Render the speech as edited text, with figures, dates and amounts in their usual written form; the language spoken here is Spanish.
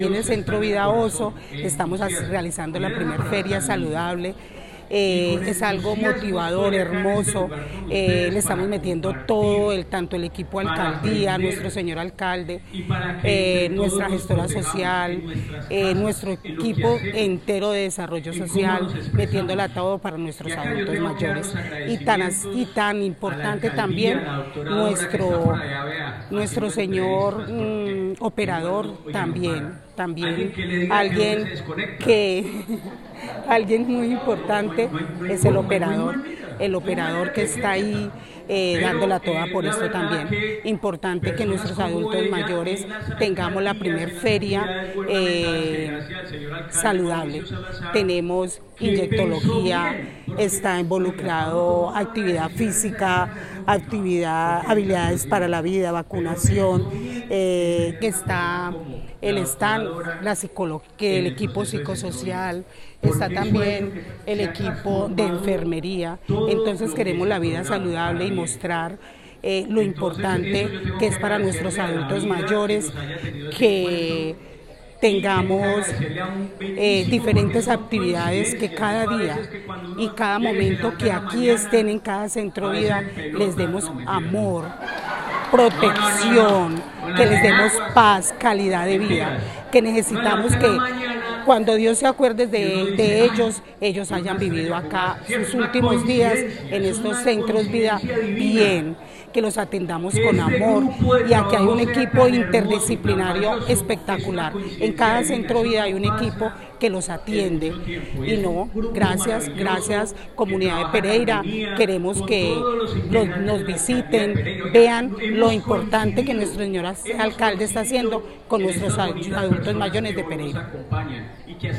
En el Centro Vida Oso estamos realizando la primera feria saludable. Es algo motivador, hermoso. Le estamos metiendo todo, tanto el equipo alcaldía, nuestro señor alcalde, nuestra gestora social, nuestro equipo entero de desarrollo social, metiéndola todo para nuestros adultos mayores. Y tan importante también nuestro señor operador también alguien muy importante es el operador que está ahí dándola toda por esto también. Importante que nuestros adultos mayores tengamos la primer feria saludable. Tenemos inyectología, está involucrado actividad física, habilidades para la vida, vacunación, que está el equipo psicosocial, está también el equipo de enfermería. Entonces queremos la vida saludable y mostrar lo importante que es para nuestros adultos mayores que tengamos diferentes actividades, que cada día y cada momento que aquí estén en cada Centro Vida les demos amor, protección, que les demos paz, calidad de vida, que necesitamos que cuando Dios se acuerde de ellos hayan vivido acá sus últimos días en estos centros vida bien, que los atendamos con amor, y aquí hay un equipo interdisciplinario espectacular. En cada Centro Vida hay un equipo que los atiende. Y gracias comunidad de Pereira, queremos que nos visiten, vean lo importante que nuestro señor alcalde está haciendo con nuestros adultos mayores de Pereira.